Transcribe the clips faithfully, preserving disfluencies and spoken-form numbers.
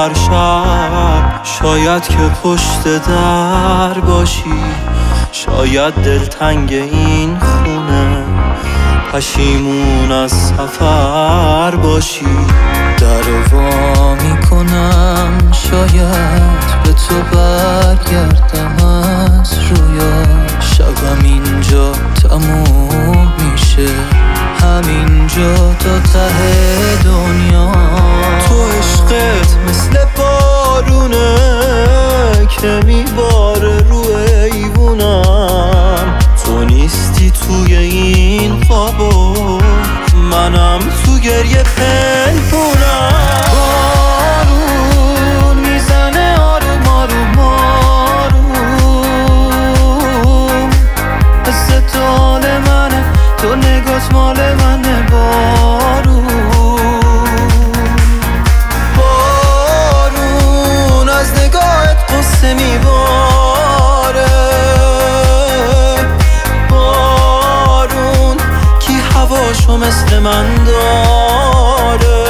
هر شب. شاید که پشت در باشی، شاید دلتنگ این خونه، پشیمون از سفر باشی. در وا میکنم شاید به تو برگردم از رویا. شبم اینجا تموم میشه، همینجا تا ته دنیا. تو عشقت مثل بارونه که میباره رو ایوونم. تو نیستی توی این خوابو، منم تو گریه پنهونم. بارون میزنه آروم آروم آروم، حس تو حال منه، تو نگات مال منه. بارون بارون از نگاهت قصه میباره. بارون کی هواشو مثل من داره.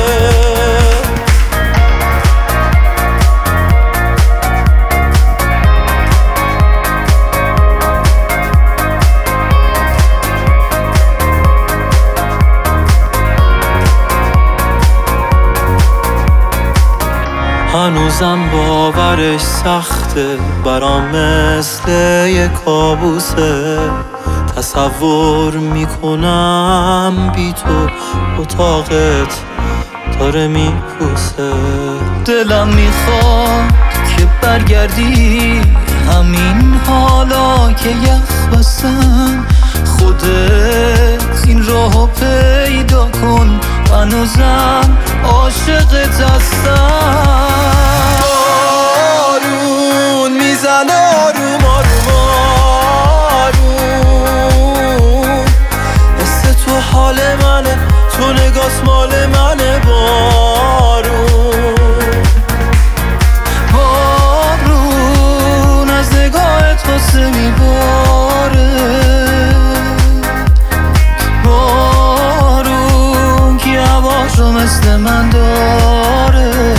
هنوزم باورش سخته برام، مثل یه کابوسه. تصور میکنم بی تو اتاقت داره میپوسه. دلم میخواد که برگردی همین حالا که یخ بسن. خودت این راهو پیدا کن، هنوزم عاشقت هستم. بارون میزنه آروم آروم آروم، حس تو حال منه، تو نگاس مال منه. بارون بارون از نگاهت قصه میباره. بارون کی هواشو مثل من داره.